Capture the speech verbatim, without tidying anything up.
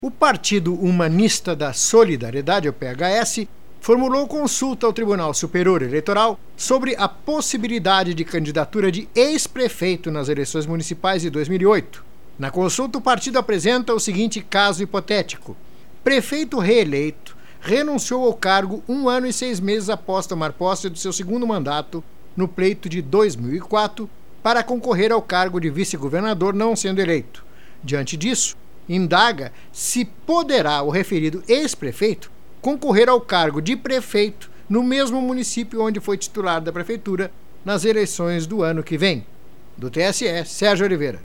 O Partido Humanista da Solidariedade, o P H S, formulou consulta ao Tribunal Superior Eleitoral sobre a possibilidade de candidatura de ex-prefeito nas eleições municipais de dois mil e oito. Na consulta, o partido apresenta o seguinte caso hipotético: prefeito reeleito renunciou ao cargo um ano e seis meses após tomar posse do seu segundo mandato no pleito de dois mil e quatro para concorrer ao cargo de vice-governador, não sendo eleito. Diante disso, indaga se poderá o referido ex-prefeito concorrer ao cargo de prefeito no mesmo município onde foi titular da prefeitura nas eleições do ano que vem. Do T S E, Sérgio Oliveira.